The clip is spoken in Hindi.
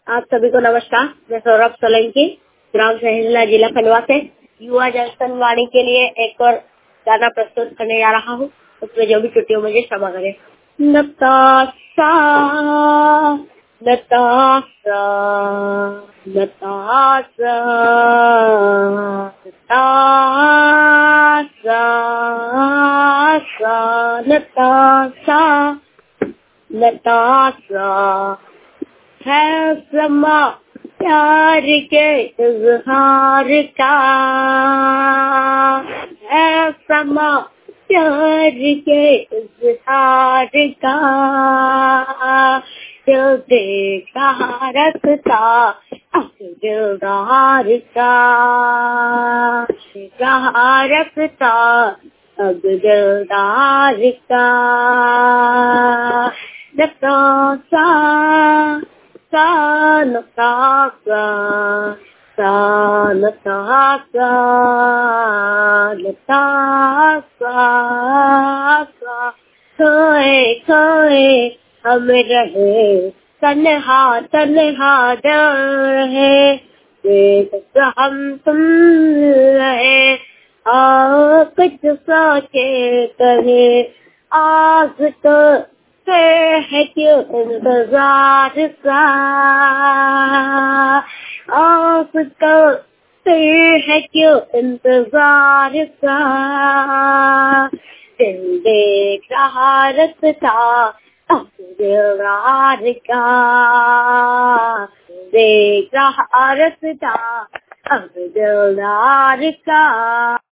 आप सभी को नमस्कार। मैं सौरभ सोलंकी, ग्राम सहेजला, जिला खंडवा से युवा जनसन वाणी के लिए एक और गाना प्रस्तुत करने जा रहा हूँ। उसमें जो भी छुट्टियों मुझे क्षमा करें। नताशा नताशा नताशा नताशा नताशा नताशा है समा प्यार के इज़हार का, है समा प्यार के इज़हार का। दिल देख रहा रखता अब दिलदार का, देख रहा रखता अब दिलदार का। नताशा नताशा नताशा नताशा खोए खोए हम रहे, तन्हा तन्हा दिल रहे, देख हम तुम रहे। आओ कुछ सोचे कहे, आज तो है क्यों इंतजार सा, आपको है क्यों इंतजार सा। दिल देख रहा रखता अब दिलदार का, देख रहा रखता अब दिलदार का।